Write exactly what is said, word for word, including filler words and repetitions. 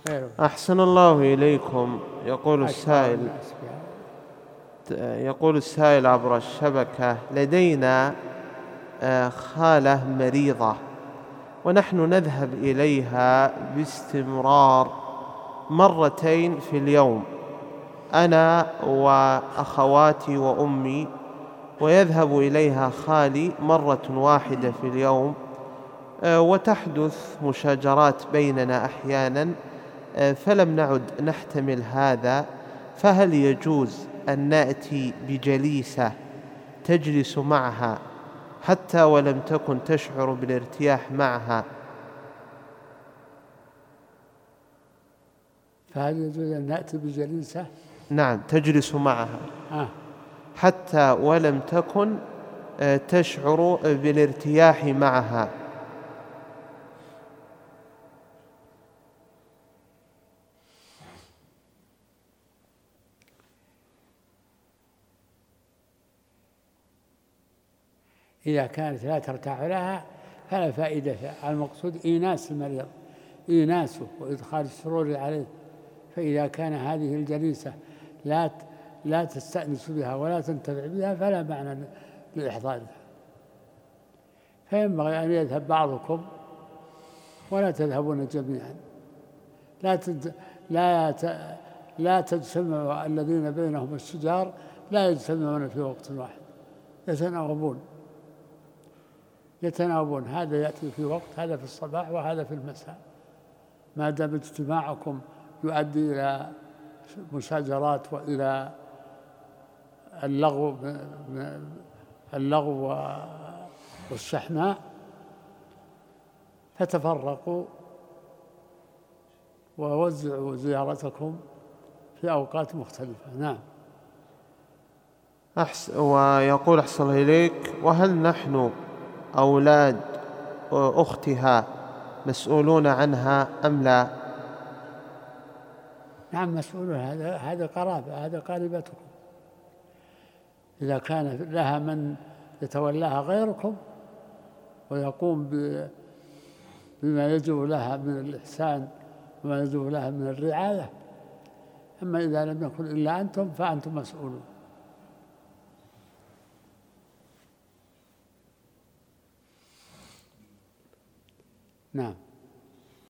أحسن الله إليكم. يقول السائل يقول السائل عبر الشبكة: لدينا خالة مريضة ونحن نذهب إليها باستمرار مرتين في اليوم، أنا وأخواتي وأمي، ويذهب إليها خالي مرة واحدة في اليوم، وتحدث مشاجرات بيننا أحيانا، فلم نعد نحتمل هذا، فهل يجوز أن نأتي بجليسة تجلس معها حتى ولم تكن تشعر بالارتياح معها؟ فهل يجوز أن نأتي بجليسة؟ نعم، تجلس معها آه. حتى ولم تكن تشعر بالارتياح معها. إذا كانت لا ترتاح لها فلا فائدة. المقصود إيناس المريض، إيناسه وإدخال السرور عليه. فإذا كان هذه الجليسة لا لا تستأنس بها ولا تنتفع بها فلا معنى لإحضارها. فينبغي أن يذهب بعضكم ولا تذهبون جميعا. لا تد... لا ت... لا تجتمع الذين بينهم الشجار، لا يجتمعون في وقت واحد، يتناوبون يتناوبون هذا يأتي في وقت، هذا في الصباح وهذا في المساء. ما دام اجتماعكم يؤدي إلى مشاجرات وإلى اللغو اللغو والشحناء فتفرقوا ووزعوا زيارتكم في أوقات مختلفة. نعم. أحس ويقول أحسن الله إليك: وهل نحن أولاد أختها مسؤولون عنها أم لا؟ نعم مسؤولون، هذا هذا قرابة، هذا قريبتكم. إذا كان لها من يتولاها غيركم ويقوم بما يجب لها من الإحسان وما يجب لها من الرعاية، أما إذا لم يكن إلا أنتم فأنتم مسؤولون. نعم.